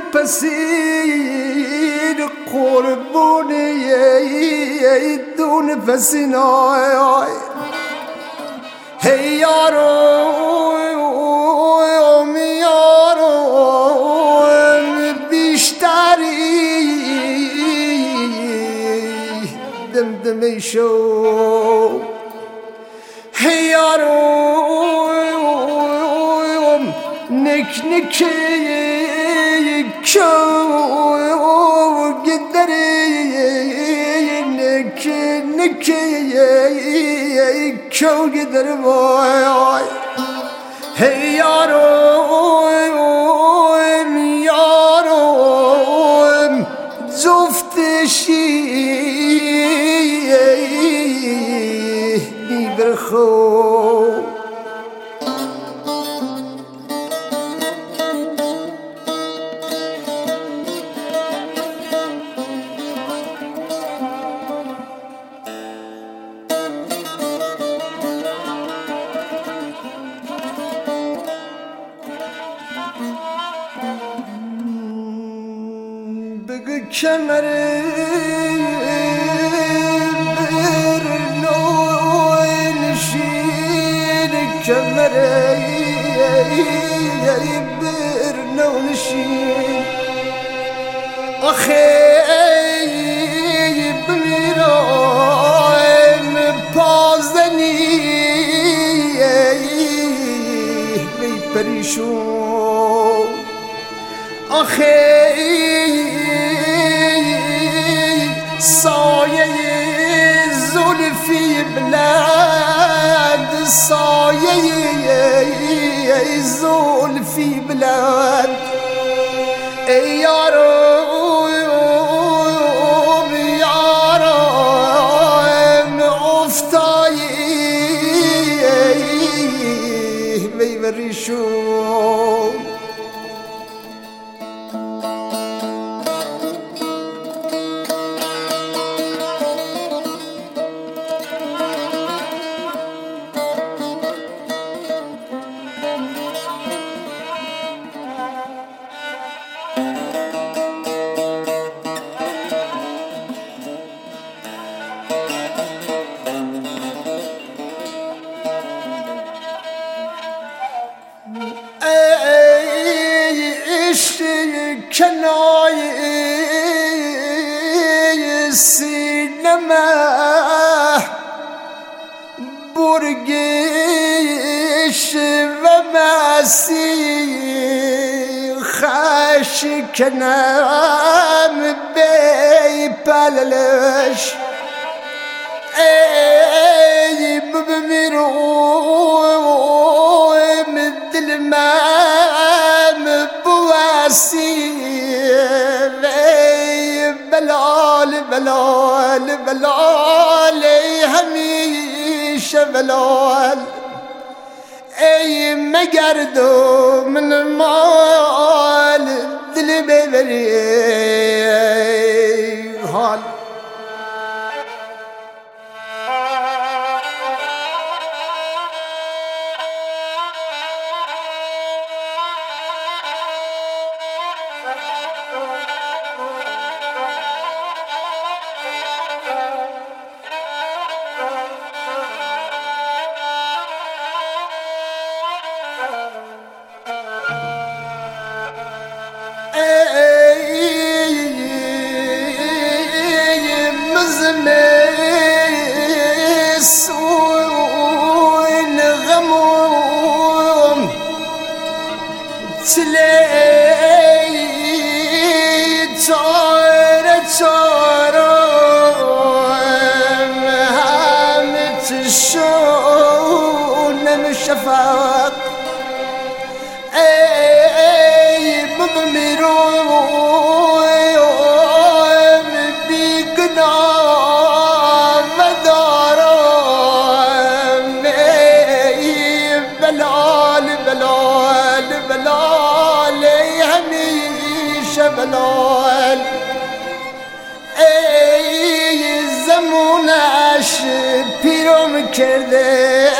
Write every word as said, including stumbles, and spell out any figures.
پسیر قربونی دو نفسین آی آی هی یارو بیشتری دمدمی شو هی یارو نک نکی کو گدری نک نکی کو گدر وای هی یارو یارو زفتشی برخو بگو کمره بر نوی نشین کمره بر نو نشین آخه بمیرم پازنی می پریشون آخه سایه زلفی بلند سایه زلفی بلند ای یارو یارم افتایی میوریشون کنای سینما برگش و مسیح خش کنم بی پللش ای بمیرم دل من بواسی بلال بلال بلال همیشه بلال ای مگردو من مال دل ببری حال سوين غموم تلي تار تار هم تشون الشفاق اي بميرو بلال ای زمونش پیرم کرده